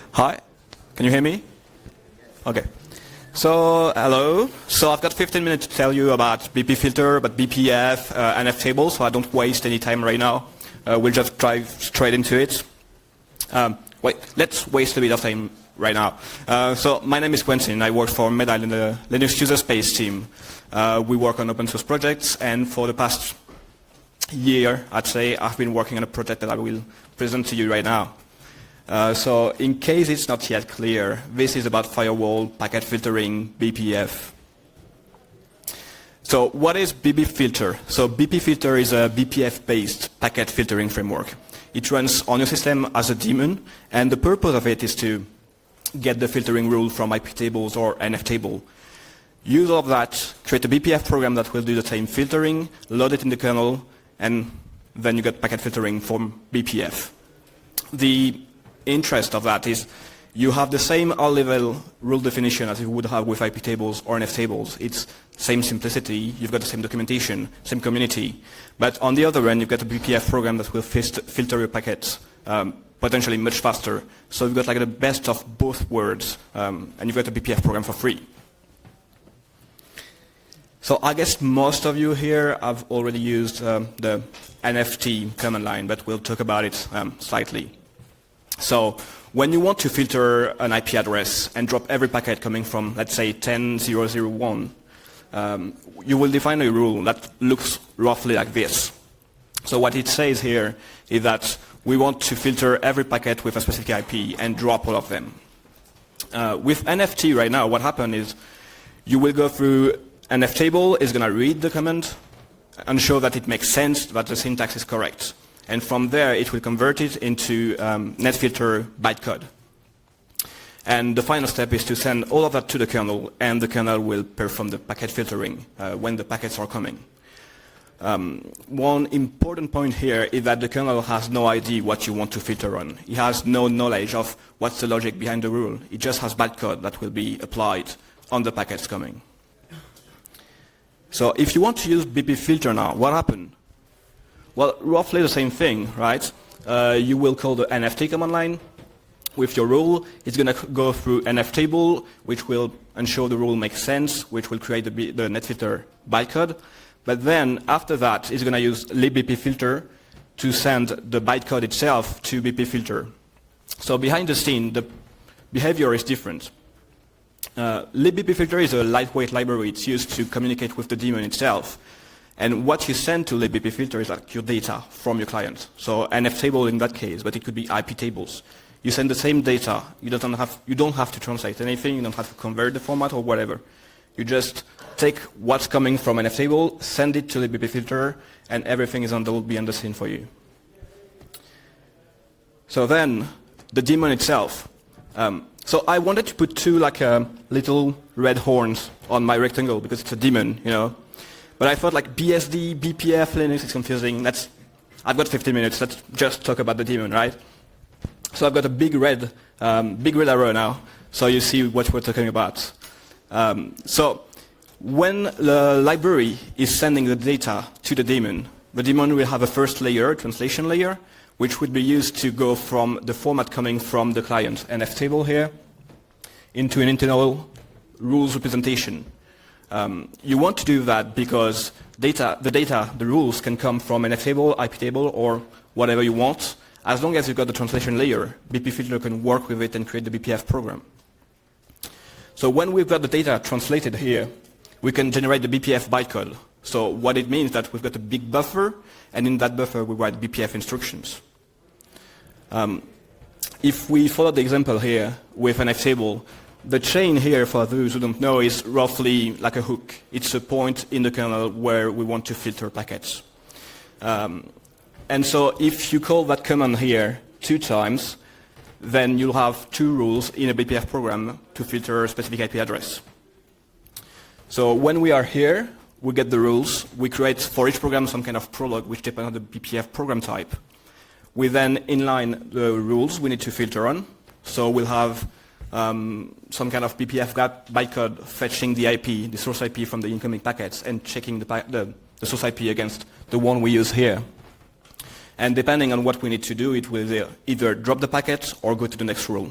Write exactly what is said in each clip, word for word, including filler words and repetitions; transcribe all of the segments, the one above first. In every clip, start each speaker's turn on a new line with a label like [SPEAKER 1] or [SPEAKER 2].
[SPEAKER 1] Hi, can you hear me? Okay. So, hello. So I've got fifteen minutes to tell you about B P filter, about B P F, uh, N F table, so I don't waste any time right now. Uh, we'll just dive straight into it. Um, wait, let's waste a bit of time right now. Uh, so my name is Quentin. I work for Medile in the Linux user space team. Uh, we work on open source projects, and for the past year, I'd say, I've been working on a project that I will present to you right now. Uh, so in case it's not yet clear, this is about firewall, packet filtering, B P F. So what is B P filter? So B P filter is a B P F-based packet filtering framework. It runs on your system as a daemon, and the purpose of it is to get the filtering rule from I P tables or N F table. Use all of that, create a B P F program that will do the same filtering, load it in the kernel, and then you get packet filtering from B P F. The interest of that is you have the same high-level rule definition as you would have with I P tables or N F tables. It's same simplicity, you've got the same documentation, same community. But on the other end, you've got a B P F program that will filter your packets um, potentially much faster. So you've got like the best of both worlds, um, and you've got a B P F program for free. So I guess most of you here have already used um, the N F T command line, but we'll talk about it um, slightly. So when you want to filter an I P address and drop every packet coming from, let's say, ten dot zero dot zero dot one, um, you will define a rule that looks roughly like this. So what it says here is that we want to filter every packet with a specific I P and drop all of them. Uh, with N F T right now, what happened is you will go through N F table, is going to read the command and show that it makes sense, that the syntax is correct. And from there, it will convert it into um, netfilter bytecode. And the final step is to send all of that to the kernel, and the kernel will perform the packet filtering uh, when the packets are coming. Um, one important point here is that the kernel has no idea what you want to filter on. It has no knowledge of what's the logic behind the rule. It just has bytecode that will be applied on the packets coming. So if you want to use B P filter now, what happened? Well, roughly the same thing, right? Uh, you will call the N F T command line with your rule. It's going to go through N F table, which will ensure the rule makes sense, which will create the, the netfilter bytecode. But then, after that, it's going to use libbpfilter to send the bytecode itself to B P filter. So behind the scene, the behavior is different. Uh, libbpfilter is a lightweight library. It's used to communicate with the daemon itself. And what you send to libbpfilter is like your data from your client. So N F table in that case, but it could be I P tables. You send the same data. You don't have, you don't have to translate anything. You don't have to convert the format or whatever. You just take what's coming from N F table, send it to libbpfilter, and everything is on the, will be on the scene for you. So then, the daemon itself. Um, so I wanted to put two like uh, little red horns on my rectangle because it's a daemon, you know. But I thought like B S D, B P F, Linux is confusing. Let's, I've got fifteen minutes. Let's just talk about the daemon, right? So I've got a big red, um, big red arrow now. So you see what we're talking about. Um, so when the library is sending the data to the daemon, the daemon will have a first layer, translation layer, which would be used to go from the format coming from the client, N F table here, into an internal rules representation. Um, you want to do that because data, the data, the rules can come from N F table, I P table, or whatever you want. As long as you've got the translation layer, B P filter can work with it and create the B P F program. So when we've got the data translated here, we can generate the B P F bytecode. So what it means is that we've got a big buffer, and in that buffer we write B P F instructions. Um, if we follow the example here with N F table, the chain here, for those who don't know, is roughly like a hook. It's a point in the kernel where we want to filter packets. Um, and so if you call that command here two times, then you'll have two rules in a B P F program to filter a specific I P address. So when we are here, we get the rules. We create for each program some kind of prologue, which depends on the B P F program type. We then inline the rules we need to filter on. So we'll have Um, some kind of B P F bytecode fetching the I P, the source I P from the incoming packets, and checking the, the, the source I P against the one we use here. And depending on what we need to do, it will either drop the packet or go to the next rule.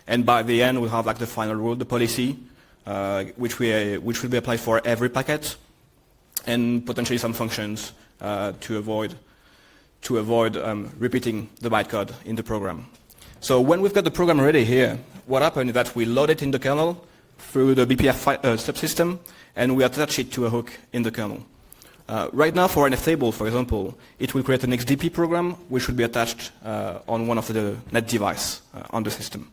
[SPEAKER 1] And by the end, we'll have like the final rule, the policy, uh, which, we, uh, which will be applied for every packet, and potentially some functions uh, to avoid, to avoid um, repeating the bytecode in the program. So when we've got the program ready here, what happens is that we load it in the kernel through the B P F uh, subsystem, and we attach it to a hook in the kernel. Uh, right now, for N F table, for example, it will create an X D P program, which will be attached uh, on one of the net device uh, on the system.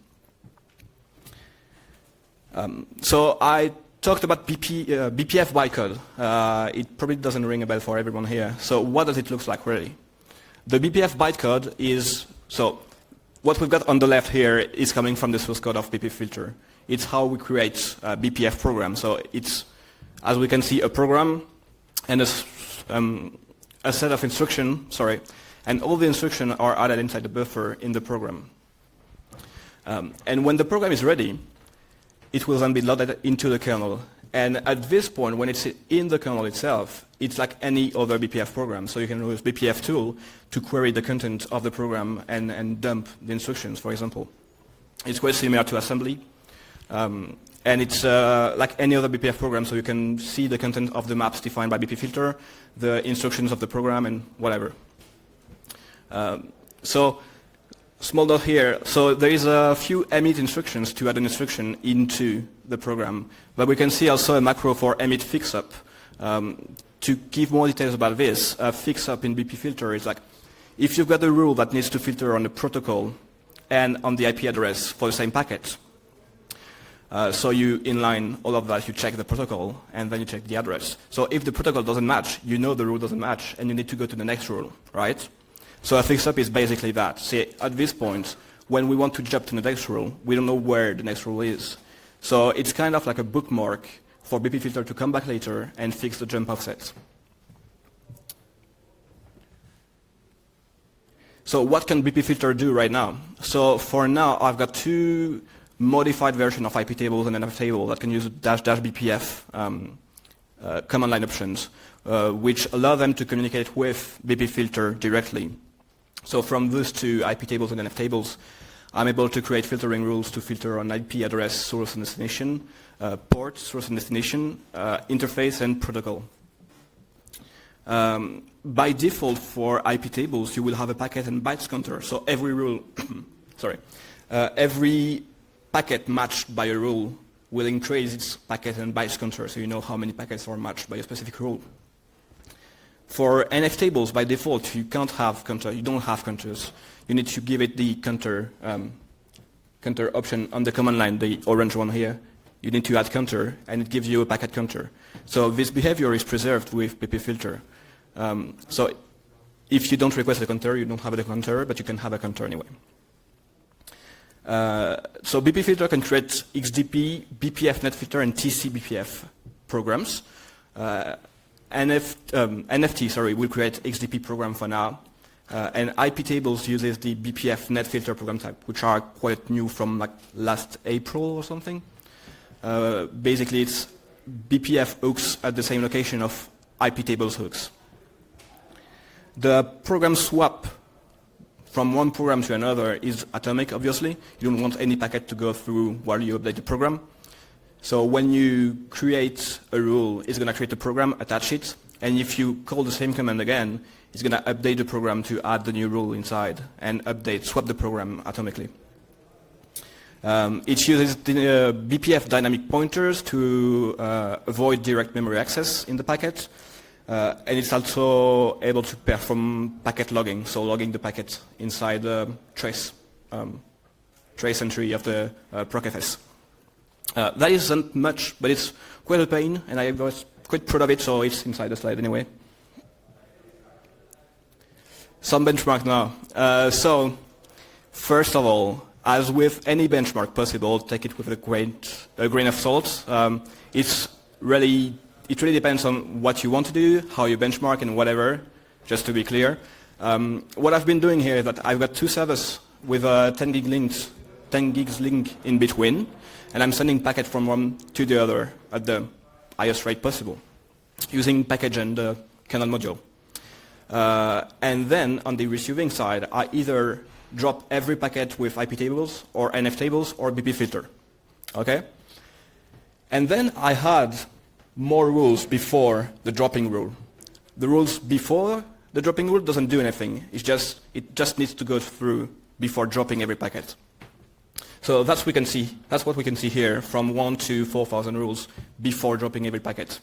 [SPEAKER 1] Um, so I talked about B P, uh, B P F bytecode. Uh, it probably doesn't ring a bell for everyone here. So what does it look like, really? The B P F bytecode is, so what we've got on the left here is coming from the source code of B P filter. It's how we create a B P F program. So it's, as we can see, a program and a, um, a set of instructions, sorry, and all the instructions are added inside the buffer in the program. Um, and when the program is ready, it will then be loaded into the kernel. And at this point, when it's in the kernel itself, it's like any other B P F program. So you can use B P F tool to query the content of the program and, and dump the instructions, for example. It's quite similar to assembly. Um, and it's uh, like any other B P F program, so you can see the content of the maps defined by B P filter, the instructions of the program, and whatever. Um, so, small note here. So there is a few emit instructions to add an instruction into the program, but we can see also a macro for emit fixup. Um, to give more details about this, a fixup in B P filter is like, if you've got a rule that needs to filter on the protocol and on the I P address for the same packet, uh, so you inline all of that, you check the protocol, and then you check the address. So if the protocol doesn't match, you know the rule doesn't match, and you need to go to the next rule, right? So a fixup is basically that. See, at this point, when we want to jump to the next rule, we don't know where the next rule is. So it's kind of like a bookmark for B P filter to come back later and fix the jump offset. So what can B P filter do right now? So for now, I've got two modified versions of I P tables and N F table that can use dash dash B P F um, uh, command line options, uh, which allow them to communicate with B P filter directly. So from those two I P tables and N F tables, I'm able to create filtering rules to filter on I P address, source and destination, uh, port, source and destination, uh, interface, and protocol. Um, by default, for I P tables, you will have a packet and bytes counter. So every rule, sorry, uh, every packet matched by a rule will increase its packet and bytes counter, so you know how many packets are matched by a specific rule. For N F tables, by default, you can't have counter. You don't have counters. You need to give it the counter um, counter option on the command line, the orange one here. You need to add counter, and it gives you a packet counter. So this behavior is preserved with B P filter. Um, so if you don't request a counter, you don't have a counter, but you can have a counter anyway. Uh, so B P filter can create X D P, B P F net filter, and T C B P F programs. Uh, N F, um, N F T, sorry, will create X D P program for now. Uh, and I P tables uses the B P F net filter program type, which are quite new from like last April or something. Uh, basically, it's B P F hooks at the same location of I P tables hooks. The program swap from one program to another is atomic, obviously. You don't want any packet to go through while you update the program. So when you create a rule, it's going to create a program, attach it, and if you call the same command again, it's going to update the program to add the new rule inside and update, swap the program atomically. Um, it uses the, uh, B P F dynamic pointers to uh, avoid direct memory access in the packet. Uh, and it's also able to perform packet logging, so logging the packet inside the trace, um, trace entry of the uh, procfs. Uh, that isn't much, but it's quite a pain, and I was quite proud of it, so it's inside the slide anyway. Some benchmark now. Uh, so, first of all, as with any benchmark possible, take it with a grain, a grain of salt. Um, it's really, it really depends on what you want to do, how you benchmark, and whatever, just to be clear. Um, what I've been doing here is that I've got two servers with a ten gig links, ten gigs link in between, and I'm sending packet from one to the other at the highest rate possible, using package and the kernel module. Uh, and then on the receiving side, I either drop every packet with I P tables or N F tables or B P filter. Okay? And then I had more rules before the dropping rule. The rules before the dropping rule doesn't do anything. It's just, it just needs to go through before dropping every packet. So that's, we can see, that's what we can see here, from one to four thousand rules before dropping every packet.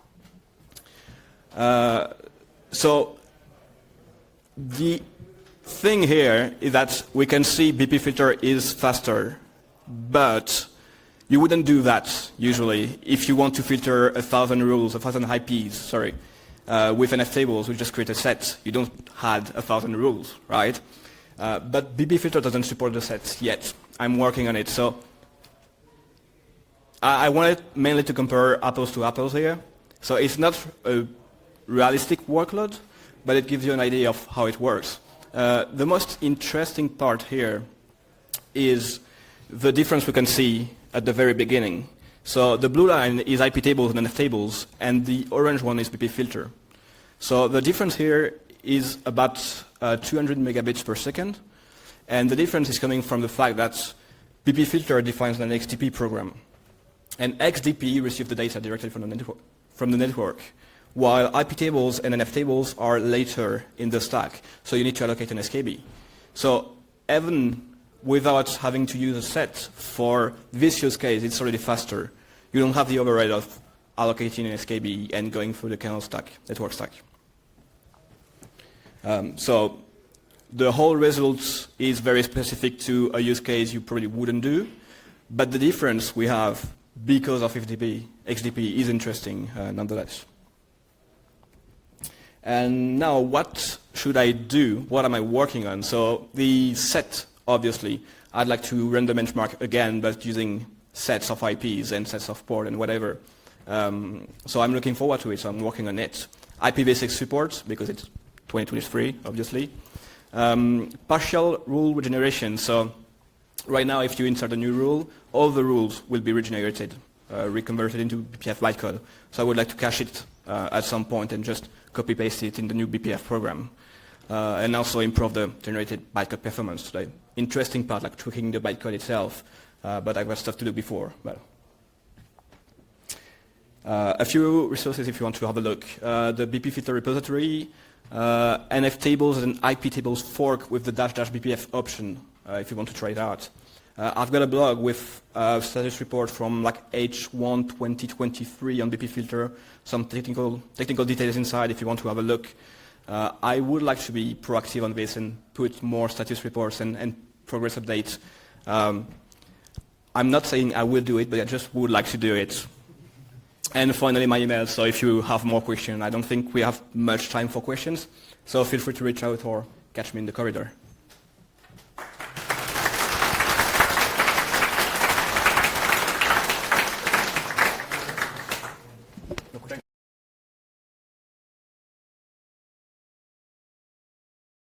[SPEAKER 1] Uh, so the thing here is that we can see B P filter is faster, but you wouldn't do that usually if you want to filter a thousand rules, a thousand I Ps, sorry, uh, with N F tables. We just create a set. You don't add a thousand rules, right? Uh, but B P filter doesn't support the sets yet. I'm working on it. So I, I wanted mainly to compare apples to apples here. So it's not a realistic workload, but it gives you an idea of how it works. Uh, the most interesting part here is the difference we can see at the very beginning. So the blue line is I P tables and N F tables, and the orange one is B P filter. So the difference here is about uh, two hundred megabits per second, and the difference is coming from the fact that B P filter defines an X D P program, and X D P receives the data directly from the network, from the network, while I P tables and N F tables are later in the stack, so you need to allocate an S K B. So even without having to use a set for this use case, it's already faster. You don't have the overhead of allocating an S K B and going through the kernel stack, network stack. Um, so the whole result is very specific to a use case you probably wouldn't do, but the difference we have because of X D P, X D P is interesting uh, nonetheless. And now what should I do? What am I working on? So the set, obviously, I'd like to run the benchmark again, but using sets of I Ps and sets of port and whatever. Um, so I'm looking forward to it, so I'm working on it. I P v six support, because it's twenty twenty-three, obviously. Um, partial rule regeneration. So right now, if you insert a new rule, all the rules will be regenerated, uh, reconverted into B P F bytecode. So I would like to cache it uh, at some point and just copy-paste it in the new B P F program. Uh, and also improve the generated bytecode performance. The interesting part, like tweaking the bytecode itself, uh, but I've got stuff to do before. But uh, a few resources if you want to have a look. Uh, the B P filter repository, uh, N F tables and I P tables fork with the dash dash B P F option, uh, if you want to try it out. Uh, I've got a blog with a status report from like H one twenty twenty-three on B P filter, some technical, technical details inside if you want to have a look. Uh, I would like to be proactive on this and put more status reports and, and progress updates. Um, I'm not saying I will do it, but I just would like to do it. And finally, my email, so if you have more questions, I don't think we have much time for questions, so feel free to reach out or catch me in the corridor.